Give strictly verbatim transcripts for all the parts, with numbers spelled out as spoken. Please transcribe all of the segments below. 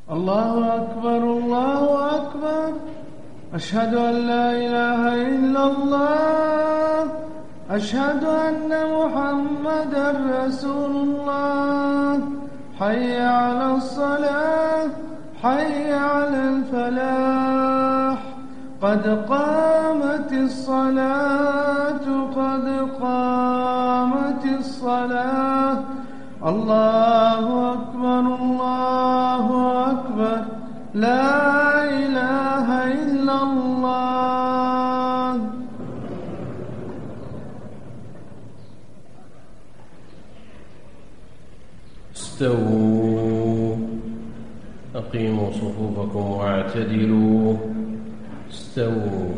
الله أكبر الله أكبر. أشهد أن لا إله إلا الله. أشهد أن محمدا رسول الله. حي على الصلاة حي على الفلاح. قد قامت الصلاة قد قامت الصلاة. الله أكبر الله أكبر. لا إله إلا الله. استووا أقيموا صفوفكم واعتدلوا. استووا.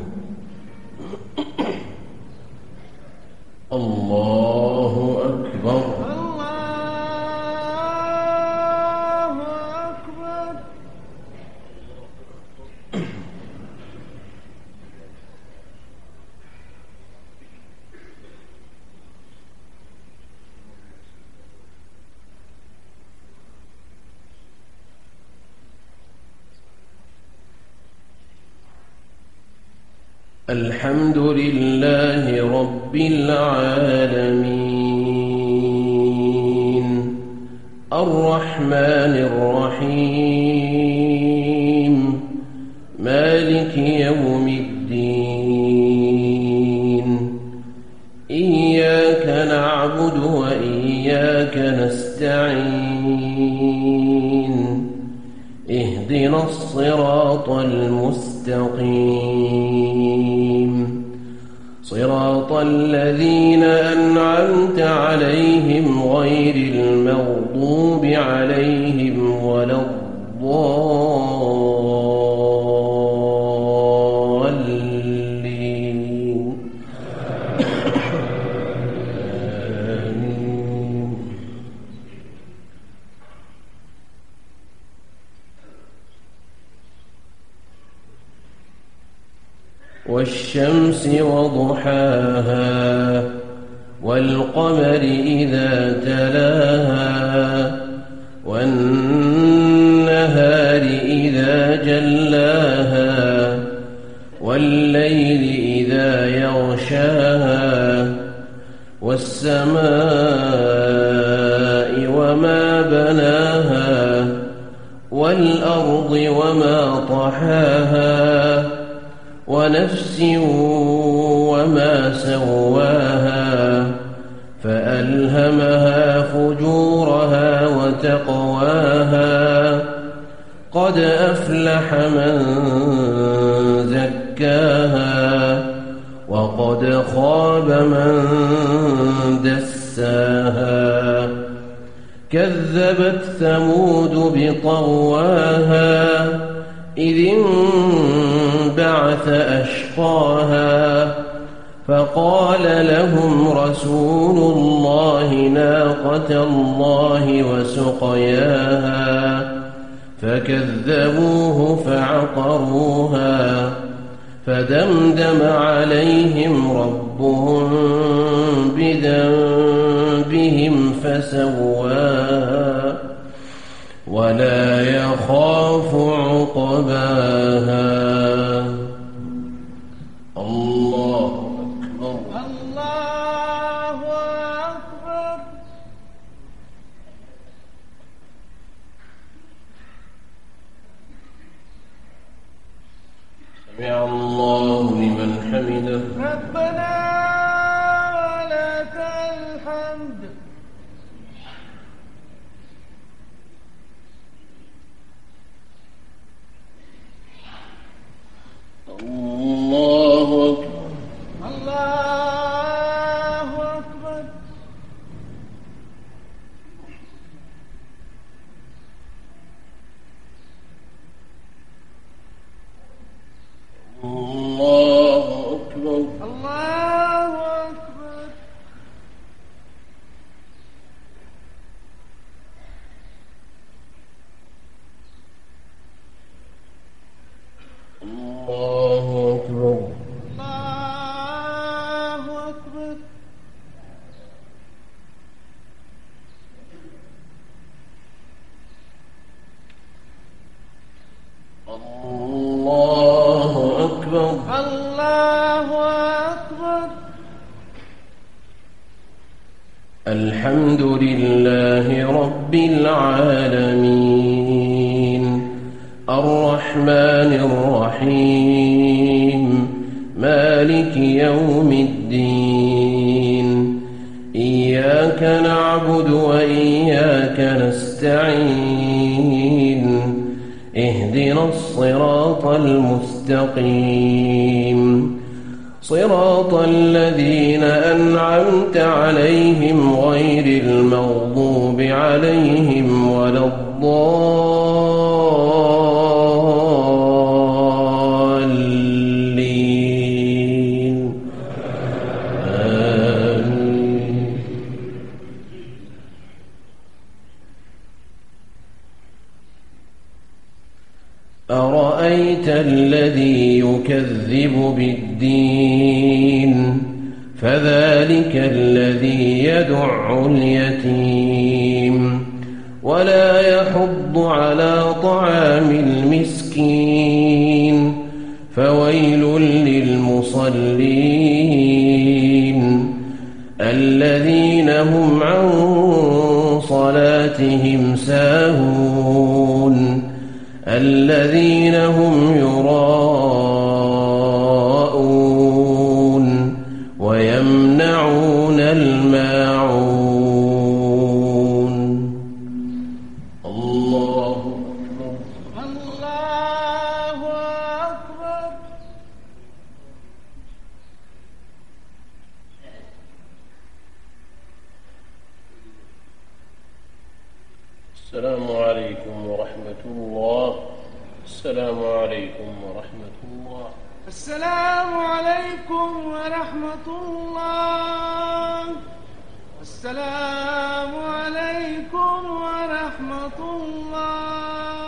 الله أكبر. الله أكبر. الحمد لله رب العالمين الرحمن الرحيم مالك يوم الدين. إياك نعبد وإياك نستعين. اهدنا الصراط المستقيم صراط الذين أنعمت عليهم غير المغضوب عليهم ولا الضالين. آمين. والشمس وضحاها والقمر إذا تلاها والنهار إذا جلاها والليل إذا يغشاها والسماء وما بناها والأرض وما طحاها ونفس وما سواها فألهمها فجورها وتقواها. قد أفلح من زكاها وقد خاب من دساها. كذبت ثمود بطغواها إذ انبعث أشقاها فقال لهم رسول الله ناقة الله وسقياها فكذبوه فعقروها فدمدم عليهم ربهم بذنبهم فسواها ولا يخاف عقباها. الله أكبر. الله أكبر. سمع الله لمن حمده. ربنا ولك الحمد. الله أكبر. الله أكبر. الحمد لله رب العالمين الرحمن الرحيم مالك يوم الدين إياك نعبد وإياك نستعين اهدنا الصراط المستقيم صراط الذين أنعمت عليهم غير المغضوب عليهم ولا الضالين آمين. أرأيت الذي يكذب بالدين فذلك الذي يدع اليتيم ولا يحض على طعام المسكين فويل للمصلين الذين هم عن صلاتهم ساهون الذين هم يراءون ويمنعون الماعون. الله أكبر. الله أكبر. السلام عليكم ورحمة الله. السلام عليكم ورحمة الله. السلام عليكم ورحمة الله. السلام عليكم ورحمة الله.